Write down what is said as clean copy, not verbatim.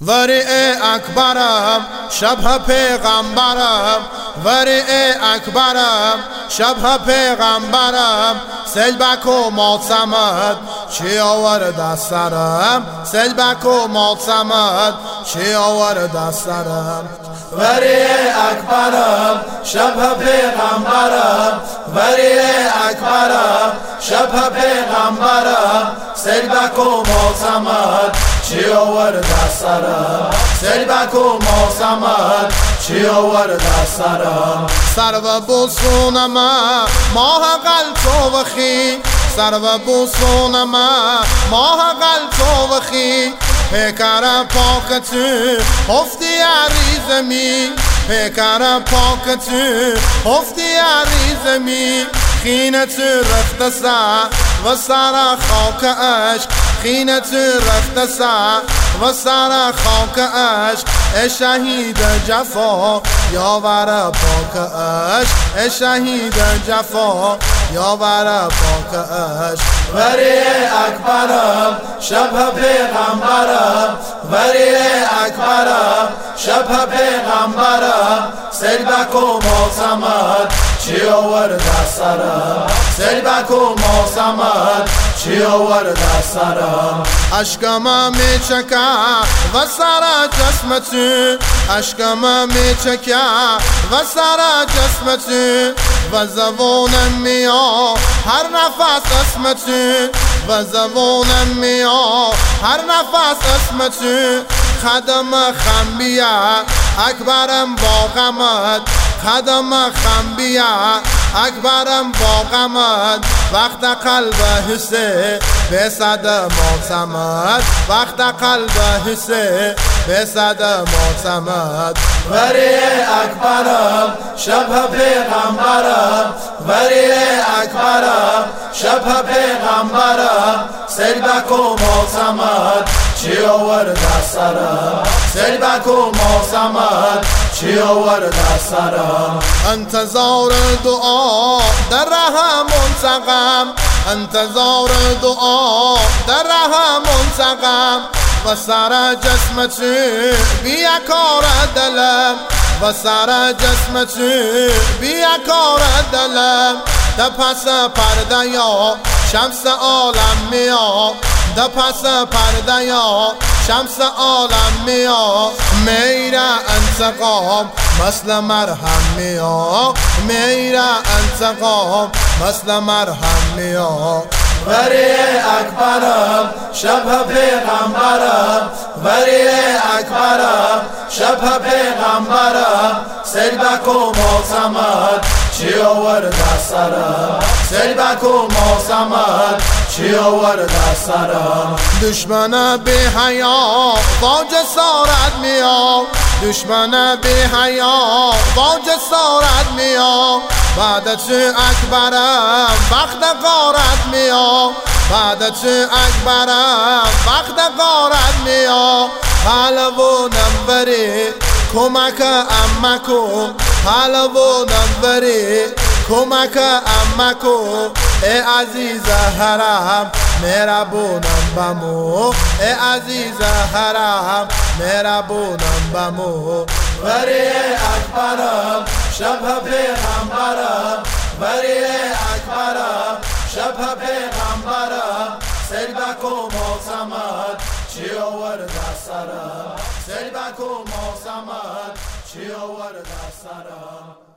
وری اکبرم شبه پیغمبرم، وری اکبرم شبه پیغمبرم. سلبک و معتمد چی آورد سرم، سلبک و معتمد چی آورد سرم. وری اکبرم شبه پیغمبرم، وری اکبرم شبه پیغمبرم. سلبک و معتمد چی آورد سرم، سلبک و معتمد چی آورد سرم. سر و بوسونم ماه قلب و خی، سر و بوسونم ماه قلب و خی. پیکر پاک تو هفتی عریزمی، پیکر پاک تو هفتی عریزمی. خینت رخت سر و سر خاک عشق، خینت رخت سر و سر خاک عشق. شهید جفا یاور پاک عشق، شهید جفا یاور پاک عشق. وری اکبرم شبه پیغمبرم، وری اکبرم شبه پیغمبرم. سلبک و معتمد چی آورد سرم، سلبک و معتمد چی آورد سرم. اشکم میچکه و سر جسمتی، اشکم میچکه و سر جسمتی. و زبونم میا هر نفس اسمتی، و زبونم میا هر نفس اسمتی. خدم خنبیه اکبرم با غمت، خدم خنبیه اکبرم با غمت. وقت قلب حسه به صد معتمد، وقت قلب حسه به صد معتمد. وری اکبرم شبه پیغمبرم، وری اکبرم شبه پیغمبرم. سلبک و معتمد چی آورد سرم، سلبک و معتمد چی آورد سرم. انتظار دعا در ره منتقم، انتظار دعا در ره منتقم. و سر جسمتی بیا کار دلم، و سر جسمتی بیا کار دلم. در پس پرده یا شمس عالم میا، در پس پرده یا شمس عالم میا. میره انتقام مثل مرهم میا، میره انتقام مثل مرهم میا. وری اکبرم شبه پیغمبرم، وری اکبرم شبه پیغمبرم. سلبک و معتمد چی آورد سرم، سلبک و معتمد چی آورد سرم. دشمن بی حیا با جسارت میا، دشمن بی حیا با جسارت میا. بعد تو اکبرم وقت غارت میا، بعد تو اکبرم وقت غارت میا. پهلوانم بری کمک امکو، پهلوانم بری کمک امکو. ای عزیز حرم مهربونم بمو، ای عزیز حرم مهربونم بمو. وری اکبرم شبه پیغمبرم، وری اکبرم شبه پیغمبرم. سلبک و معتمد چی آورد سرم، سلبک و معتمد چی آورد سرم.